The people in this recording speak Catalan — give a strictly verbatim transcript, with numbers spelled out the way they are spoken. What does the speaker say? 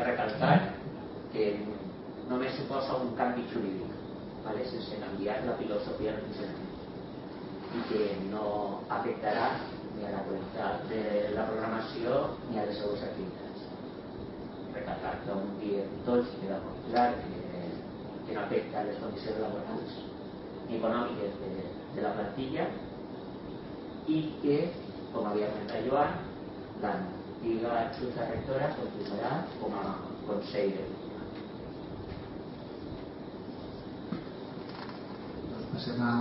recalcar que només suposa un canvi jurídic, ¿vale? Sense canviar la filosofia del funcionament, i que no afectarà ni a la qualitat de la programació ni a les seues activitats. Recalcar que un dia tots queda molt clar que, que no afecta les condicions laborals ni econòmiques de, de la plantilla, i que, com havia comentat Joan, l'antiga junta rectora continuarà com a Consell de Cultura. Doncs passem a